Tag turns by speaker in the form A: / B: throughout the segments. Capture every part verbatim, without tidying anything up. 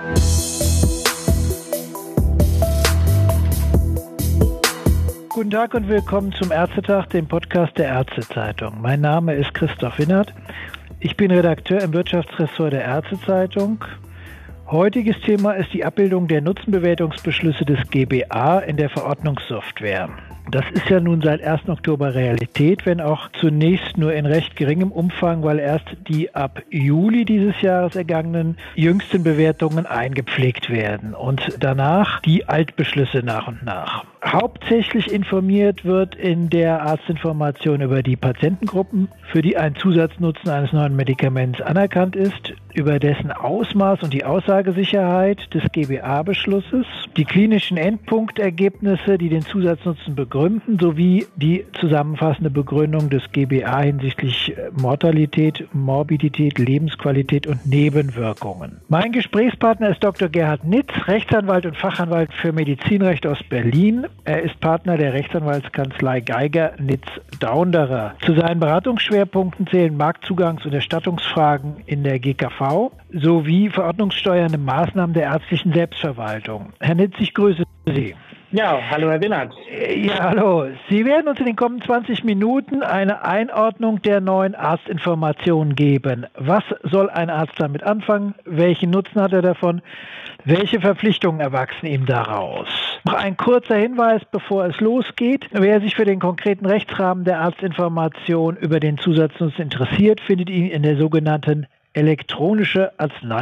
A: Guten Tag und willkommen zum Ärztetag, dem Podcast der Ärztezeitung. Mein Name ist Christoph Winnert. Ich bin Redakteur im Wirtschaftsressort der Ärztezeitung. Heutiges Thema ist die Abbildung der Nutzenbewertungsbeschlüsse des G B A in der Verordnungssoftware. Das ist ja nun seit ersten Oktober Realität, wenn auch zunächst nur in recht geringem Umfang, weil erst die ab Juli dieses Jahres ergangenen jüngsten Bewertungen eingepflegt werden und danach die Altbeschlüsse nach und nach. Hauptsächlich informiert wird in der Arztinformation über die Patientengruppen, für die ein Zusatznutzen eines neuen Medikaments anerkannt ist, über dessen Ausmaß und die Aussagesicherheit des G B A-Beschlusses, die klinischen Endpunktergebnisse, die den Zusatznutzen begründen, sowie die zusammenfassende Begründung des G B A hinsichtlich Mortalität, Morbidität, Lebensqualität und Nebenwirkungen. Mein Gesprächspartner ist Doktor Gerhard Nitz, Rechtsanwalt und Fachanwalt für Medizinrecht aus Berlin. Er ist Partner der Rechtsanwaltskanzlei Geiger Nitz Daunderer. Zu seinen Beratungsschwerpunkten zählen Marktzugangs- und Erstattungsfragen in der G K V sowie verordnungssteuernde Maßnahmen der ärztlichen Selbstverwaltung. Herr Nitz, ich grüße Sie.
B: Ja, hallo Herr Winnert.
A: Ja, hallo. Sie werden uns in den kommenden zwanzig Minuten eine Einordnung der neuen Arztinformationen geben. Was soll ein Arzt damit anfangen? Welchen Nutzen hat er davon? Welche Verpflichtungen erwachsen ihm daraus? Noch ein kurzer Hinweis, bevor es losgeht. Wer sich für den konkreten Rechtsrahmen der Arztinformation über den Zusatznutzen interessiert, findet ihn in der sogenannten Elektronische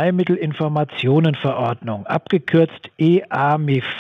A: Arzneimittelinformationenverordnung, abgekürzt E A M I F.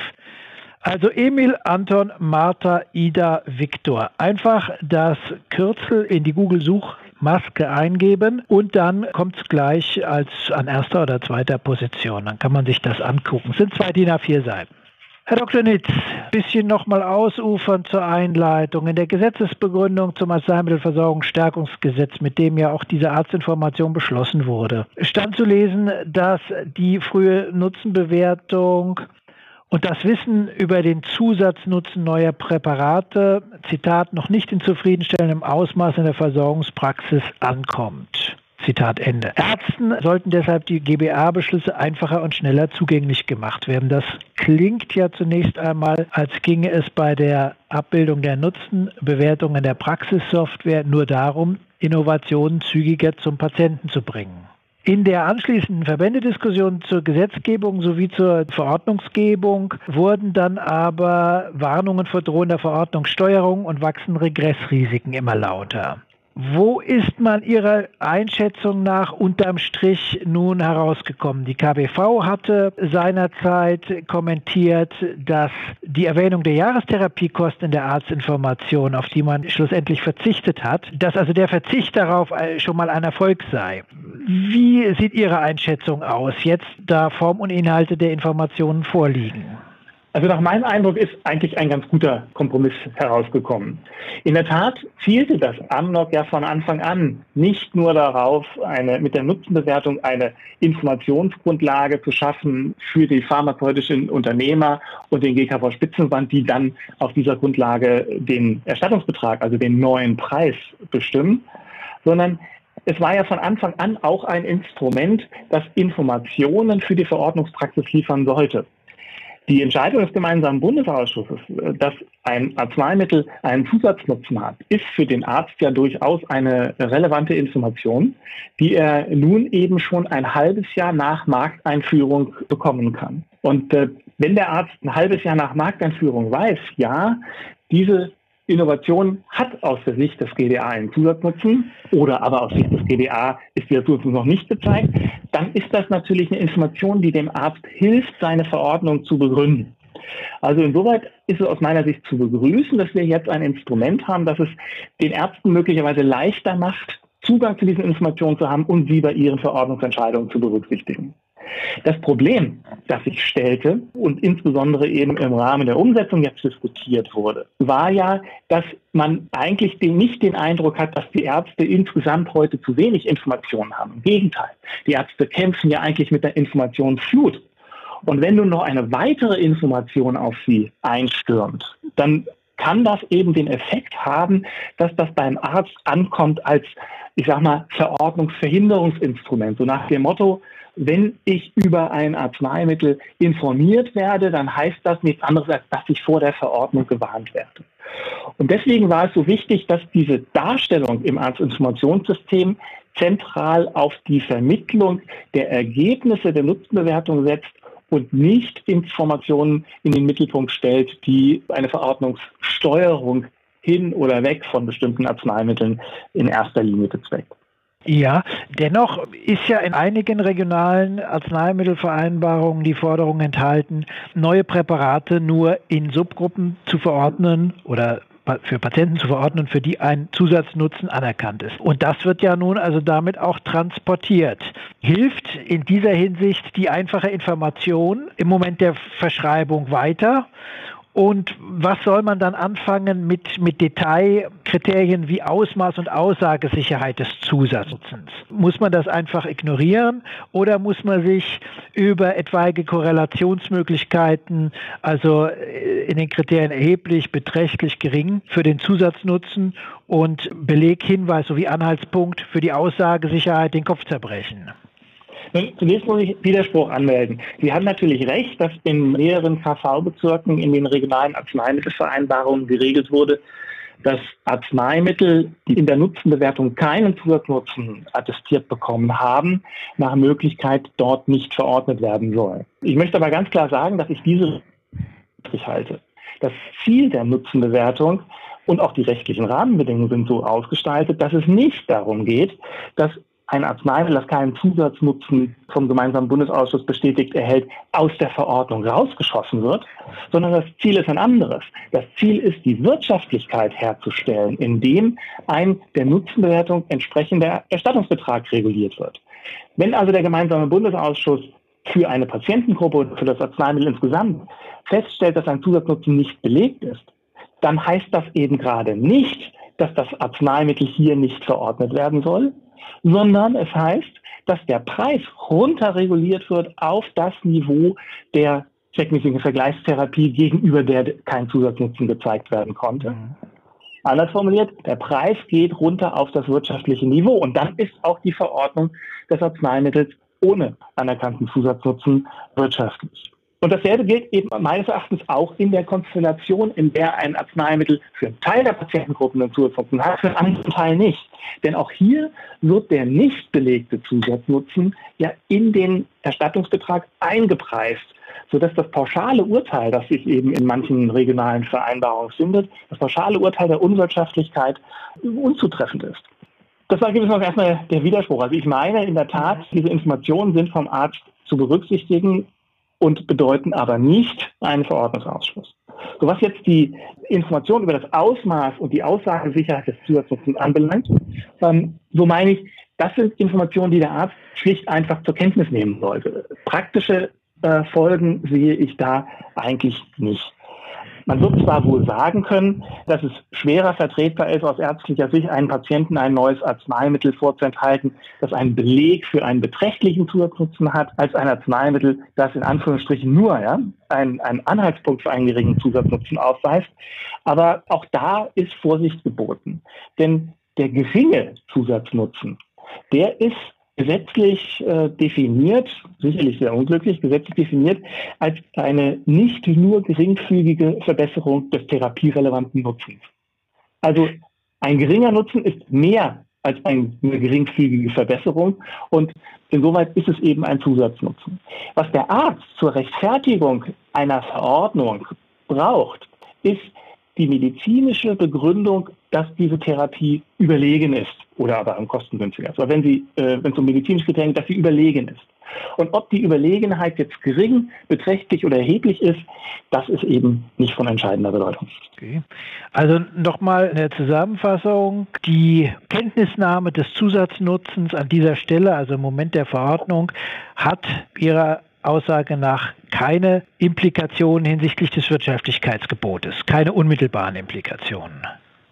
A: Also Emil, Anton, Martha, Ida, Viktor. Einfach das Kürzel in die Google-Suchmaske eingeben und dann kommt es gleich als an erster oder zweiter Position. Dann kann man sich das angucken. Es sind zwei D I N A vier Seiten. Herr Doktor Nitz, ein bisschen nochmal ausufern zur Einleitung. In der Gesetzesbegründung zum Arzneimittelversorgungsstärkungsgesetz, mit dem ja auch diese Arztinformation beschlossen wurde, stand zu lesen, dass die frühe Nutzenbewertung und das Wissen über den Zusatznutzen neuer Präparate, Zitat, noch nicht in zufriedenstellendem Ausmaß in der Versorgungspraxis ankommt. Zitat Ende. Ärzten sollten deshalb die G B A-Beschlüsse einfacher und schneller zugänglich gemacht werden. Das klingt ja zunächst einmal, als ginge es bei der Abbildung der Nutzenbewertung in der Praxissoftware nur darum, Innovationen zügiger zum Patienten zu bringen. In der anschließenden Verbändediskussion zur Gesetzgebung sowie zur Verordnungsgebung wurden dann aber Warnungen vor drohender Verordnungssteuerung und wachsenden Regressrisiken immer lauter. Wo ist man Ihrer Einschätzung nach unterm Strich nun herausgekommen? Die K B V hatte seinerzeit kommentiert, dass die Erwähnung der Jahrestherapiekosten in der Arztinformation, auf die man schlussendlich verzichtet hat, dass also der Verzicht darauf schon mal ein Erfolg sei. Wie sieht Ihre Einschätzung aus, jetzt da Form und Inhalte der Informationen vorliegen?
B: Also nach meinem Eindruck ist eigentlich ein ganz guter Kompromiss herausgekommen. In der Tat zielte das A M N O C ja von Anfang an nicht nur darauf, eine, mit der Nutzenbewertung eine Informationsgrundlage zu schaffen für die pharmazeutischen Unternehmer und den G K V-Spitzenverband, die dann auf dieser Grundlage den Erstattungsbetrag, also den neuen Preis bestimmen, sondern es war ja von Anfang an auch ein Instrument, das Informationen für die Verordnungspraxis liefern sollte. Die Entscheidung des gemeinsamen Bundesausschusses, dass ein Arzneimittel einen Zusatznutzen hat, ist für den Arzt ja durchaus eine relevante Information, die er nun eben schon ein halbes Jahr nach Markteinführung bekommen kann. Und äh, wenn der Arzt ein halbes Jahr nach Markteinführung weiß, ja, diese Innovation hat aus der Sicht des G B A einen Zusatznutzen oder aber aus Sicht des G B A ist der Zusatznutzen noch nicht gezeigt, dann ist das natürlich eine Information, die dem Arzt hilft, seine Verordnung zu begründen. Also insoweit ist es aus meiner Sicht zu begrüßen, dass wir jetzt ein Instrument haben, das es den Ärzten möglicherweise leichter macht, Zugang zu diesen Informationen zu haben und sie bei ihren Verordnungsentscheidungen zu berücksichtigen. Das Problem, das sich stellte und insbesondere eben im Rahmen der Umsetzung jetzt diskutiert wurde, war ja, dass man eigentlich den, nicht den Eindruck hat, dass die Ärzte insgesamt heute zu wenig Informationen haben. Im Gegenteil, die Ärzte kämpfen ja eigentlich mit der Informationsflut. Und wenn nun noch eine weitere Information auf sie einstürmt, dann kann das eben den Effekt haben, dass das beim Arzt ankommt als, ich sag mal, Verordnungsverhinderungsinstrument. So nach dem Motto, wenn ich über ein Arzneimittel informiert werde, dann heißt das nichts anderes, als dass ich vor der Verordnung gewarnt werde. Und deswegen war es so wichtig, dass diese Darstellung im Arztinformationssystem zentral auf die Vermittlung der Ergebnisse der Nutzenbewertung setzt und nicht Informationen in den Mittelpunkt stellt, die eine Verordnungssteuerung hin oder weg von bestimmten Arzneimitteln in erster Linie bezweckt.
A: Ja, dennoch ist ja in einigen regionalen Arzneimittelvereinbarungen die Forderung enthalten, neue Präparate nur in Subgruppen zu verordnen oder für Patienten zu verordnen, für die ein Zusatznutzen anerkannt ist. Und das wird ja nun also damit auch transportiert. Hilft in dieser Hinsicht die einfache Information im Moment der Verschreibung weiter? Und was soll man dann anfangen mit, mit Detailkriterien wie Ausmaß und Aussagesicherheit des Zusatznutzens? Muss man das einfach ignorieren oder muss man sich über etwaige Korrelationsmöglichkeiten, also in den Kriterien erheblich, beträchtlich gering für den Zusatznutzen und Beleg, Hinweis sowie Anhaltspunkt für die Aussagesicherheit den Kopf zerbrechen?
B: Zunächst muss ich Widerspruch anmelden. Sie haben natürlich recht, dass in mehreren K V-Bezirken in den regionalen Arzneimittelvereinbarungen geregelt wurde, dass Arzneimittel, die in der Nutzenbewertung keinen Zusatznutzen attestiert bekommen haben, nach Möglichkeit dort nicht verordnet werden sollen. Ich möchte aber ganz klar sagen, dass ich diese richtig halte. Das Ziel der Nutzenbewertung und auch die rechtlichen Rahmenbedingungen sind so ausgestaltet, dass es nicht darum geht, dass ein Arzneimittel, das keinen Zusatznutzen vom gemeinsamen Bundesausschuss bestätigt erhält, aus der Verordnung rausgeschossen wird, sondern das Ziel ist ein anderes. Das Ziel ist, die Wirtschaftlichkeit herzustellen, indem ein der Nutzenbewertung entsprechender Erstattungsbetrag reguliert wird. Wenn also der gemeinsame Bundesausschuss für eine Patientengruppe oder für das Arzneimittel insgesamt feststellt, dass ein Zusatznutzen nicht belegt ist, dann heißt das eben gerade nicht, dass das Arzneimittel hier nicht verordnet werden soll, sondern es heißt, dass der Preis runterreguliert wird auf das Niveau der zweckmäßigen Vergleichstherapie, gegenüber der kein Zusatznutzen gezeigt werden konnte. Mhm. Anders formuliert, der Preis geht runter auf das wirtschaftliche Niveau und dann ist auch die Verordnung des Arzneimittels ohne anerkannten Zusatznutzen wirtschaftlich. Und dasselbe gilt eben meines Erachtens auch in der Konstellation, in der ein Arzneimittel für einen Teil der Patientengruppen einen Zusatznutzen hat, für einen anderen Teil nicht. Denn auch hier wird der nicht belegte Zusatznutzen ja in den Erstattungsbetrag eingepreist, sodass das pauschale Urteil, das sich eben in manchen regionalen Vereinbarungen findet, das pauschale Urteil der Unwirtschaftlichkeit unzutreffend ist. Das war gewissermaßen erstmal der Widerspruch. Also ich meine in der Tat, diese Informationen sind vom Arzt zu berücksichtigen und bedeuten aber nicht einen Verordnungsausschluss. So, was jetzt die Information über das Ausmaß und die Aussagesicherheit des Zusatznutzens anbelangt, ähm, so meine ich, das sind Informationen, die der Arzt schlicht einfach zur Kenntnis nehmen sollte. Praktische äh, Folgen sehe ich da eigentlich nicht. Man wird zwar wohl sagen können, dass es schwerer vertretbar ist, aus ärztlicher Sicht einem Patienten ein neues Arzneimittel vorzuenthalten, das einen Beleg für einen beträchtlichen Zusatznutzen hat, als ein Arzneimittel, das in Anführungsstrichen nur ja, einen, einen Anhaltspunkt für einen geringen Zusatznutzen aufweist. Aber auch da ist Vorsicht geboten. Denn der geringe Zusatznutzen, der ist gesetzlich äh, definiert, sicherlich sehr unglücklich, gesetzlich definiert als eine nicht nur geringfügige Verbesserung des therapierelevanten Nutzens. Also ein geringer Nutzen ist mehr als eine geringfügige Verbesserung und insoweit ist es eben ein Zusatznutzen. Was der Arzt zur Rechtfertigung einer Verordnung braucht, ist die medizinische Begründung, dass diese Therapie überlegen ist oder aber am kostengünstiger ist. Aber wenn sie, äh, wenn es um medizinische Kriterien geht, dass sie überlegen ist. Und ob die Überlegenheit jetzt gering, beträchtlich oder erheblich ist, das ist eben nicht von entscheidender Bedeutung.
A: Okay. Also nochmal eine Zusammenfassung. Die Kenntnisnahme des Zusatznutzens an dieser Stelle, also im Moment der Verordnung, hat Ihrer Aussage nach keine Implikationen hinsichtlich des Wirtschaftlichkeitsgebotes, keine unmittelbaren Implikationen.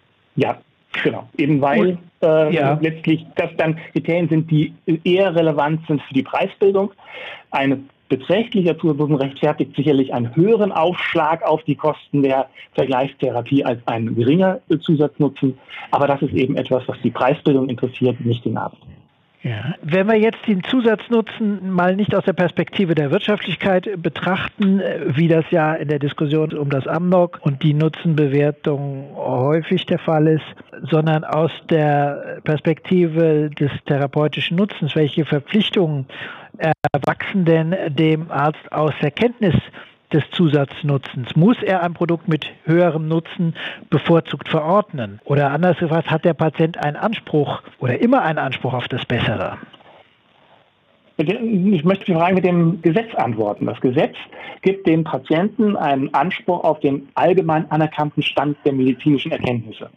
B: Ja, genau. Eben weil äh, ja. letztlich das dann Kriterien sind, die eher relevant sind für die Preisbildung. Eine beträchtlicher Zusatznutzen rechtfertigt sicherlich einen höheren Aufschlag auf die Kosten der Vergleichstherapie als ein geringer Zusatznutzen. Aber das ist eben etwas, was die Preisbildung interessiert, nicht den Arzt.
A: Ja. Wenn wir jetzt den Zusatznutzen mal nicht aus der Perspektive der Wirtschaftlichkeit betrachten, wie das ja in der Diskussion um das Amnok und die Nutzenbewertung häufig der Fall ist, sondern aus der Perspektive des therapeutischen Nutzens, welche Verpflichtungen erwachsen denn dem Arzt aus der Kenntnis des Zusatznutzens? Muss er ein Produkt mit höherem Nutzen bevorzugt verordnen? Oder anders gefragt, hat der Patient einen Anspruch oder immer einen Anspruch auf das Bessere?
B: Ich möchte die Frage mit dem Gesetz antworten. Das Gesetz gibt dem Patienten einen Anspruch auf den allgemein anerkannten Stand der medizinischen Erkenntnisse.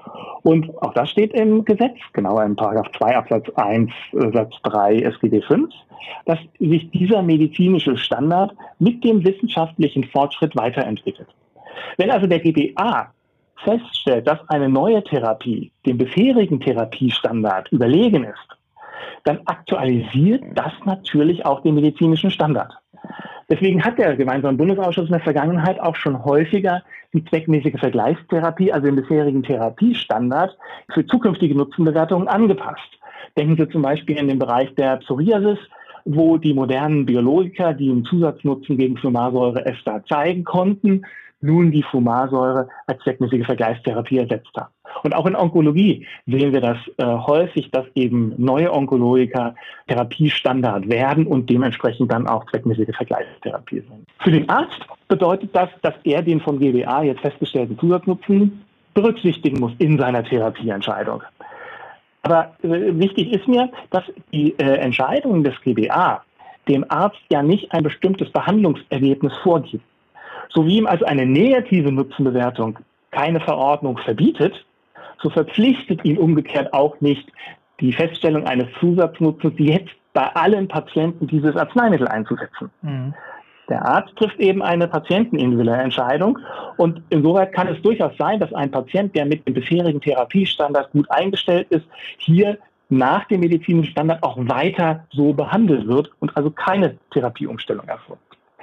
B: Und auch das steht im Gesetz, genauer in Paragraph zwei Absatz eins Satz drei S G B fünf, dass sich dieser medizinische Standard mit dem wissenschaftlichen Fortschritt weiterentwickelt. Wenn also der G B A feststellt, dass eine neue Therapie dem bisherigen Therapiestandard überlegen ist, dann aktualisiert das natürlich auch den medizinischen Standard. Deswegen hat der Gemeinsame Bundesausschuss in der Vergangenheit auch schon häufiger die zweckmäßige Vergleichstherapie, also den bisherigen Therapiestandard, für zukünftige Nutzenbewertungen angepasst. Denken Sie zum Beispiel in den Bereich der Psoriasis, wo die modernen Biologiker, die einen Zusatznutzen gegen Fumarsäure-Ester zeigen konnten, nun die Fumarsäure als zweckmäßige Vergleichstherapie ersetzt haben. Und auch in Onkologie sehen wir das äh, häufig, dass eben neue Onkologiker Therapiestandard werden und dementsprechend dann auch zweckmäßige Vergleichstherapie sind. Für den Arzt bedeutet das, dass er den vom G B A jetzt festgestellten Zusatznutzen berücksichtigen muss in seiner Therapieentscheidung. Aber äh, wichtig ist mir, dass die äh, Entscheidung des G B A dem Arzt ja nicht ein bestimmtes Behandlungsergebnis vorgibt. So wie ihm also eine negative Nutzenbewertung keine Verordnung verbietet, so verpflichtet ihn umgekehrt auch nicht die Feststellung eines Zusatznutzens jetzt bei allen Patienten dieses Arzneimittel einzusetzen. Mhm. Der Arzt trifft eben eine patientenindividuelle Entscheidung und insoweit kann es durchaus sein, dass ein Patient, der mit dem bisherigen Therapiestandard gut eingestellt ist, hier nach dem medizinischen Standard auch weiter so behandelt wird und also keine Therapieumstellung erfolgt.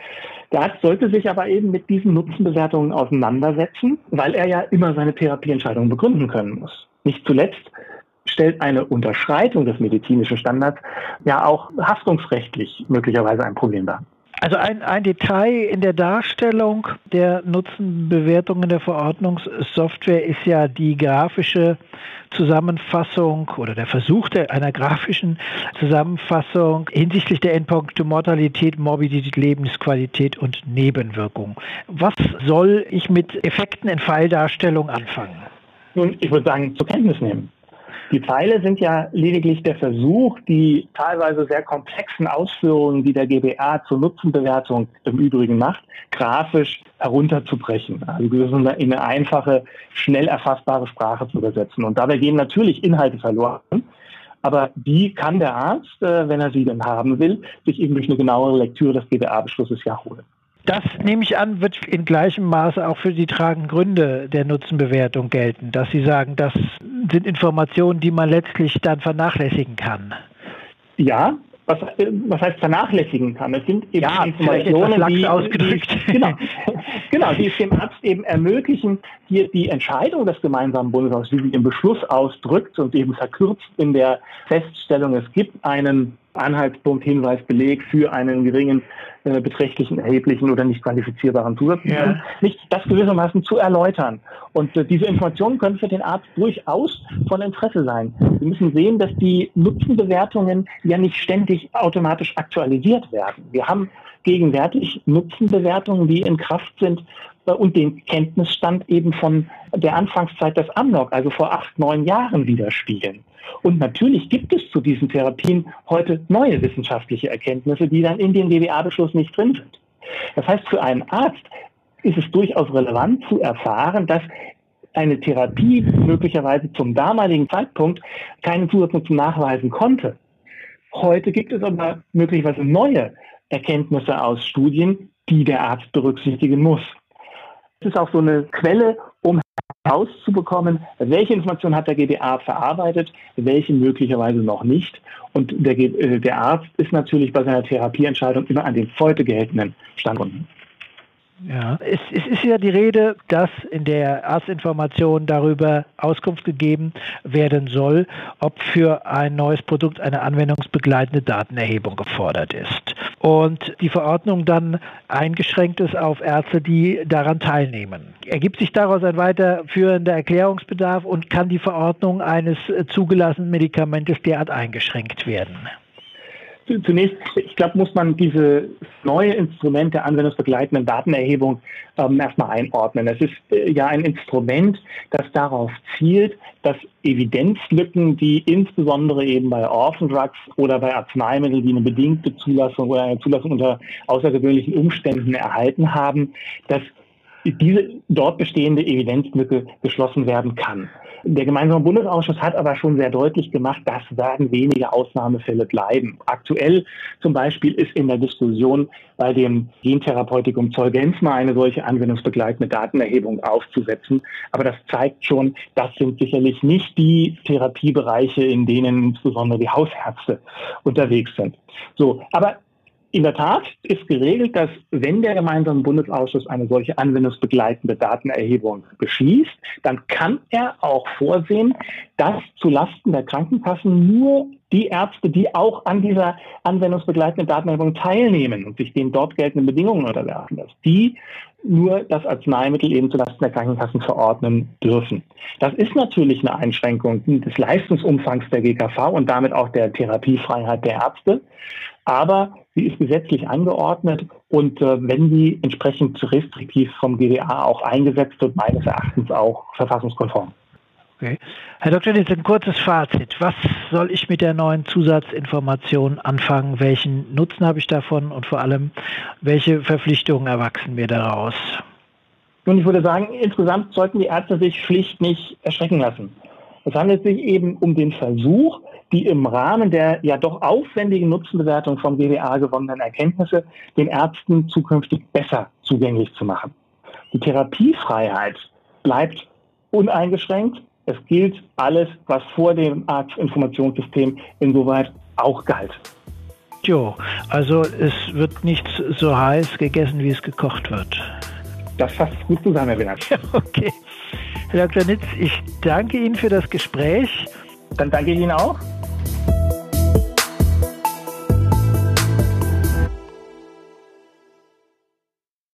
B: Der Arzt sollte sich aber eben mit diesen Nutzenbewertungen auseinandersetzen, weil er ja immer seine Therapieentscheidung begründen können muss. Nicht zuletzt stellt eine Unterschreitung des medizinischen Standards ja auch haftungsrechtlich möglicherweise ein Problem dar.
A: Also ein, ein Detail in der Darstellung der Nutzenbewertung in der Verordnungssoftware ist ja die grafische Zusammenfassung oder der Versuch der, einer grafischen Zusammenfassung hinsichtlich der Endpunkte Mortalität, Morbidität, Lebensqualität und Nebenwirkungen. Was soll ich mit Effekten in Pfeildarstellung anfangen?
B: Nun, ich würde sagen, zur Kenntnis nehmen. Die Pfeile sind ja lediglich der Versuch, die teilweise sehr komplexen Ausführungen, die der G B A zur Nutzenbewertung im Übrigen macht, grafisch herunterzubrechen. Also in eine einfache, schnell erfassbare Sprache zu übersetzen. Und dabei gehen natürlich Inhalte verloren. Aber die kann der Arzt, wenn er sie denn haben will, sich eben durch eine genauere Lektüre des G B A-Beschlusses ja holen.
A: Das, nehme ich an, wird in gleichem Maße auch für die tragenden Gründe der Nutzenbewertung gelten, dass Sie sagen, das sind Informationen, die man letztlich dann vernachlässigen kann.
B: Ja, was, was heißt vernachlässigen kann? Es sind eben
A: ja,
B: Informationen,
A: die,
B: ausgedrückt. Die, genau, genau, die es dem Arzt eben ermöglichen, hier die Entscheidung des Gemeinsamen Bundesausschusses, wie sie im Beschluss ausdrückt und eben verkürzt in der Feststellung, es gibt einen Anhaltspunkt, Hinweis, Beleg für einen geringen, äh, beträchtlichen, erheblichen oder nicht quantifizierbaren Zusatz, ja. nicht das gewissermaßen zu erläutern. Und äh, diese Informationen können für den Arzt durchaus von Interesse sein. Wir müssen sehen, dass die Nutzenbewertungen ja nicht ständig automatisch aktualisiert werden. Wir haben gegenwärtig Nutzenbewertungen, die in Kraft sind äh, und den Kenntnisstand eben von der Anfangszeit des Amnok, also vor acht, neun Jahren widerspiegeln. Und natürlich gibt es zu diesen Therapien heute neue wissenschaftliche Erkenntnisse, die dann in dem G B A-Beschluss nicht drin sind. Das heißt, für einen Arzt ist es durchaus relevant zu erfahren, dass eine Therapie möglicherweise zum damaligen Zeitpunkt keinen Zusatznutzen nachweisen konnte. Heute gibt es aber möglicherweise neue Erkenntnisse aus Studien, die der Arzt berücksichtigen muss. Es ist auch so eine Quelle, um herauszubekommen, welche Informationen hat der G B A verarbeitet, welche möglicherweise noch nicht. Und der, der Arzt ist natürlich bei seiner Therapieentscheidung immer an den heute geltenden Standpunkt.
A: Ja, es, es ist ja die Rede, dass in der Arztinformation darüber Auskunft gegeben werden soll, ob für ein neues Produkt eine anwendungsbegleitende Datenerhebung gefordert ist. Und die Verordnung dann eingeschränkt ist auf Ärzte, die daran teilnehmen. Ergibt sich daraus ein weiterführender Erklärungsbedarf und kann die Verordnung eines zugelassenen Medikamentes derart eingeschränkt werden?
B: Zunächst, ich glaube, muss man dieses neue Instrument der anwendungsbegleitenden Datenerhebung ähm, erstmal einordnen. Es ist äh, ja ein Instrument, das darauf zielt, dass Evidenzlücken, die insbesondere eben bei Orphan Drugs oder bei Arzneimitteln, die eine bedingte Zulassung oder eine Zulassung unter außergewöhnlichen Umständen erhalten haben, dass diese dort bestehende Evidenzlücke geschlossen werden kann. Der Gemeinsame Bundesausschuss hat aber schon sehr deutlich gemacht, das werden wenige Ausnahmefälle bleiben. Aktuell zum Beispiel ist in der Diskussion bei dem Gentherapeutikum Zolgensma eine solche anwendungsbegleitende Datenerhebung aufzusetzen. Aber das zeigt schon, das sind sicherlich nicht die Therapiebereiche, in denen insbesondere die Hausärzte unterwegs sind. So, aber in der Tat ist geregelt, dass wenn der Gemeinsame Bundesausschuss eine solche anwendungsbegleitende Datenerhebung beschließt, dann kann er auch vorsehen, dass zulasten der Krankenkassen nur die Ärzte, die auch an dieser anwendungsbegleitenden Datenerhebung teilnehmen und sich den dort geltenden Bedingungen unterwerfen, dass die nur das Arzneimittel eben zulasten der Krankenkassen verordnen dürfen. Das ist natürlich eine Einschränkung des Leistungsumfangs der G K V und damit auch der Therapiefreiheit der Ärzte. Aber sie ist gesetzlich angeordnet und äh, wenn sie entsprechend restriktiv vom G B A auch eingesetzt wird, meines Erachtens auch verfassungskonform.
A: Okay. Herr Doktor Nitz, ein kurzes Fazit. Was soll ich mit der neuen Zusatzinformation anfangen? Welchen Nutzen habe ich davon und vor allem, welche Verpflichtungen erwachsen mir daraus?
B: Nun, ich würde sagen, insgesamt sollten die Ärzte sich schlicht nicht erschrecken lassen. Es handelt sich eben um den Versuch, die im Rahmen der ja doch aufwendigen Nutzenbewertung vom G B A gewonnenen Erkenntnisse den Ärzten zukünftig besser zugänglich zu machen. Die Therapiefreiheit bleibt uneingeschränkt. Es gilt alles, was vor dem Arztinformationssystem insoweit auch galt.
A: Jo, also es wird nicht so heiß gegessen, wie es gekocht wird.
B: Das fasst gut zusammen, Herr Wienert.
A: Okay. Herr Doktor Nitz, ich danke Ihnen für das Gespräch.
B: Dann danke ich Ihnen auch.